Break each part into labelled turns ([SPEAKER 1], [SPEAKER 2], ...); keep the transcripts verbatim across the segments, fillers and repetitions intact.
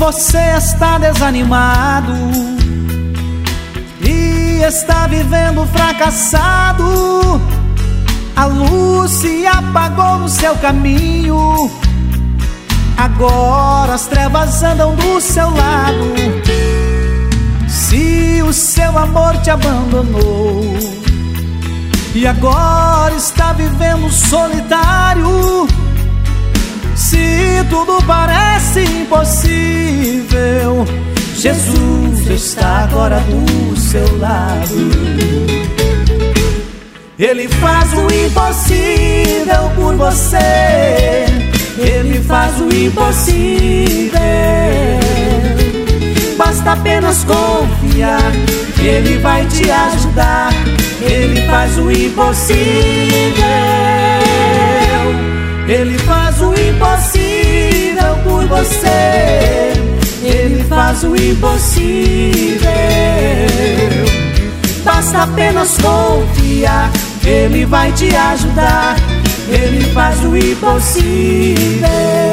[SPEAKER 1] você está desanimado e está vivendo fracassado, a luz se apagou no seu caminho, agora as trevas andam do seu lado. Se o seu amor te abandonou e agora está vivendo solitário, se tudo parece impossível, Jesus está agora do seu lado. Ele faz o impossível por você, Ele faz o impossível. Basta apenas confiar, Ele vai te ajudar. Ele faz o impossível. Ele faz o impossível por você, Ele faz o impossível. Basta apenas confiar, Ele vai te ajudar. Ele faz o impossível.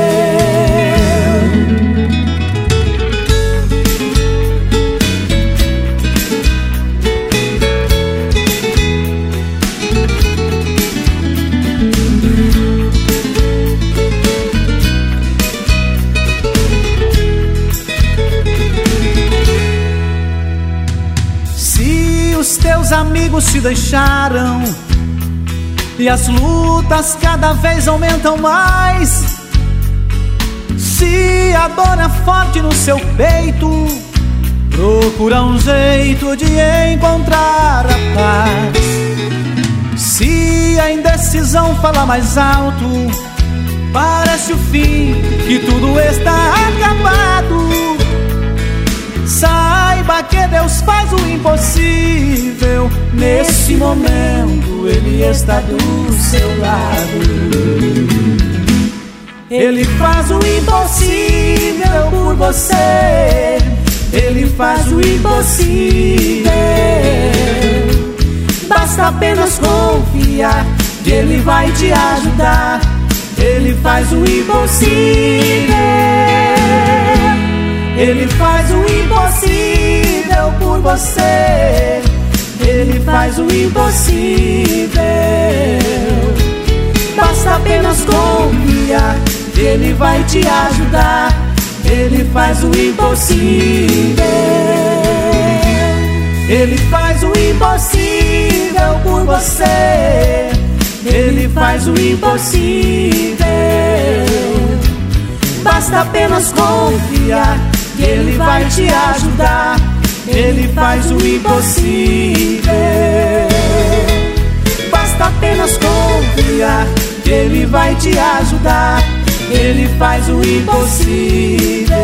[SPEAKER 1] Os teus amigos te deixaram e as lutas cada vez aumentam mais, se a dor é forte no seu peito, procura um jeito de encontrar a paz. Se a indecisão fala mais alto, parece o fim, que tudo está acabado, saiba que Deus faz o impossível. Nesse momento Ele está do seu lado. Ele faz o impossível por você, Ele faz o impossível. Basta apenas confiar, Ele vai te ajudar. Ele faz o impossível. Ele faz o impossível por você, Ele faz o impossível. Basta apenas confiar, Ele vai te ajudar. Ele faz o impossível. Ele faz o impossível por você, Ele faz o impossível. Basta apenas confiar, Ele vai te ajudar. Ele faz o impossível. Basta apenas confiar, Ele vai te ajudar. Ele faz o impossível.